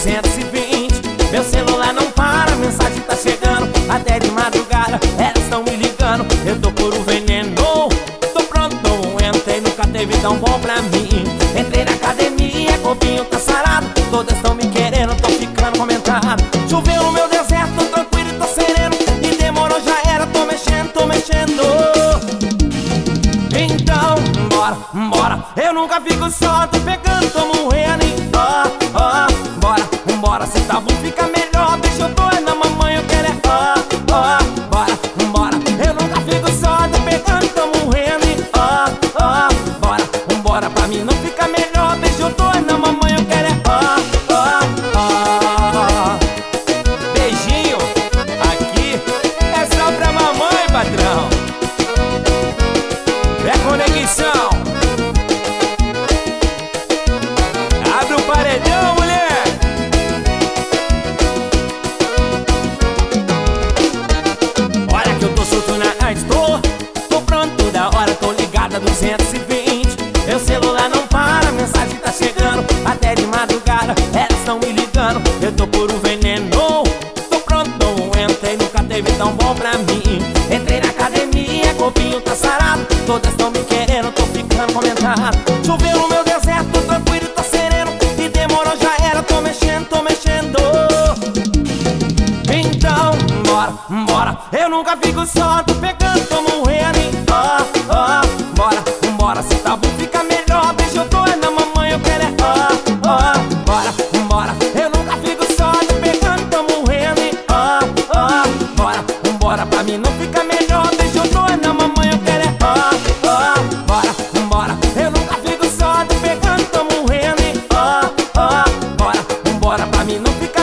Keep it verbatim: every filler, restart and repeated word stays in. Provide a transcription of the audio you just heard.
duzentos e vinte. Meu celular não para, a mensagem tá chegando até de madrugada, elas estão me ligando. Eu tô por um veneno, tô pronto, entrei, nunca teve tão bom pra mim. Entrei na academia, corpinho tá sarado, todas estão me querendo, tô ficando comentado. Choveu no meu deserto, tô tranquilo e tô sereno, e demorou, já era, tô mexendo, tô mexendo. Então, bora, bora, eu nunca fico só, tô pegando, tô morrendo. Ó, ó, bora, bora, cê tá bom, fica melhor, deixa eu doer na mamãe, eu quero é ó, ó, bora, bora, eu nunca fico só, tô pegando, tô morrendo. Ó, ó, bora, bora, pra mim não fica melhor, deixa eu doer na mamãe, eu quero é ó, ó, ó. Beijinho, aqui é só pra mamãe, patrão. É conexão. Abre o paredão, mulher. Olha que eu tô solto na arte, tô, tô pronto toda hora, tô ligada duzentos e vinte. Meu celular não para, a mensagem tá chegando até de madrugada, elas estão me ligando. Eu tô por um veneno, tô pronto, entrei, nunca teve tão bom pra mim. Entrei na academia, corpinho tá sarado, todas estão me querendo, tô ficando comentado. Choveu no meu deserto, tô tranquilo e tô sereno, e demorou, já era, tô mexendo, tô mexendo. Então, bora, bora, eu nunca fico só, tô pegando, tô morrendo. Ó, ó, bora, bora, cê tá bom, fica melhor, deixa eu doer na mamãe, eu quero é ó, ó, bora, bora, eu nunca fico só, tô pegando, tô morrendo. Ó, ó, bora, bora, pra mim não fica melhor, deixa eu doer na mamãe, eu quero é ó, ó, bora, bora, eu nunca fico só, tô pegando, tô morrendo. Ó, ó, bora, bora, pra mim não fica